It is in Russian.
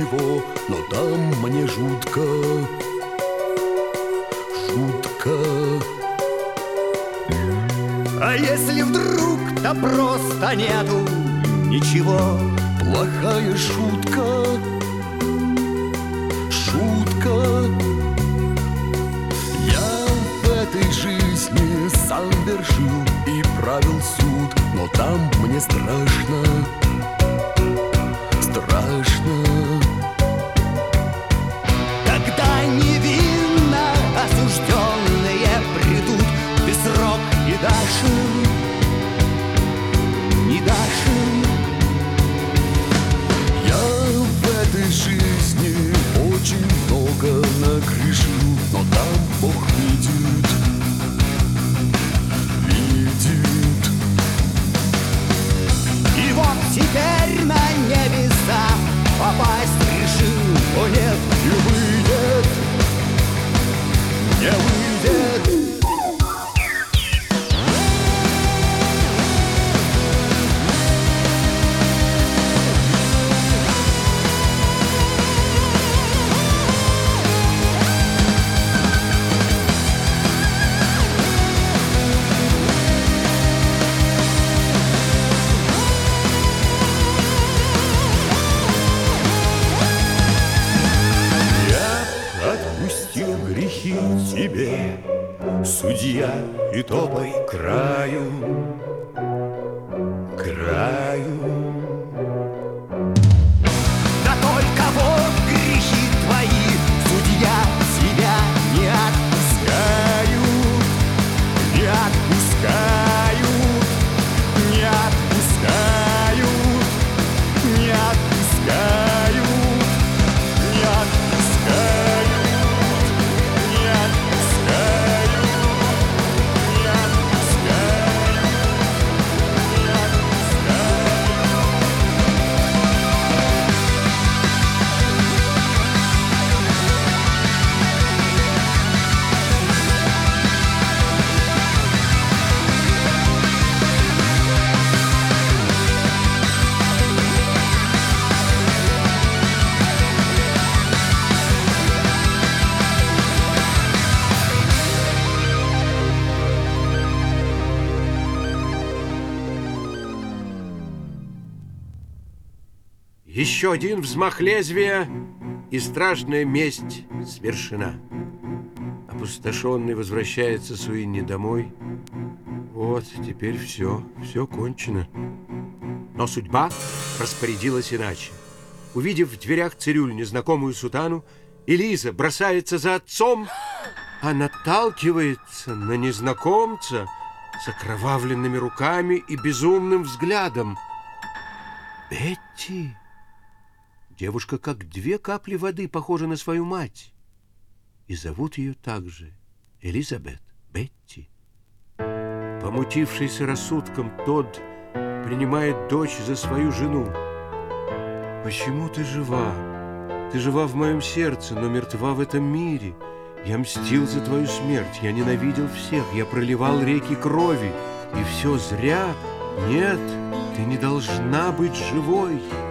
ничего, но там мне жутко, жутко. А если вдруг-то просто нету ничего? Плохая шутка, шутка. Я в этой жизни сам вершил и правил суд, но там мне страшно, страшно. Когда невинно осужденные придут, ты срок не дашь им, не дашь им. Я в этой жизни очень много нагрешил, но там Бог видит, видит. И вот теперь на небеса попасть решил, о нет, не выйдет, не выйдет. Отпустил грехи тебе, судья, и топай к краю, к краю. Да только вот грехи твои, судья, тебя не отпускают, не отпускают, не отпускают, не отпускают, не отпускают. Еще один взмах лезвия, и страшная месть свершена. Опустошенный возвращается Суинни домой. Вот, теперь все кончено. Но судьба распорядилась иначе. Увидев в дверях цирюль незнакомую сутану, Элиза бросается за отцом, а наталкивается на незнакомца с окровавленными руками и безумным взглядом. Бетти! Девушка, как две капли воды, похожа на свою мать. И зовут ее также Элизабет, Бетти. Помутившийся рассудком, Тодд принимает дочь за свою жену. Почему ты жива? Ты жива в моем сердце, но мертва в этом мире. Я мстил за твою смерть, я ненавидел всех, я проливал реки крови. И все зря? Нет, ты не должна быть живой.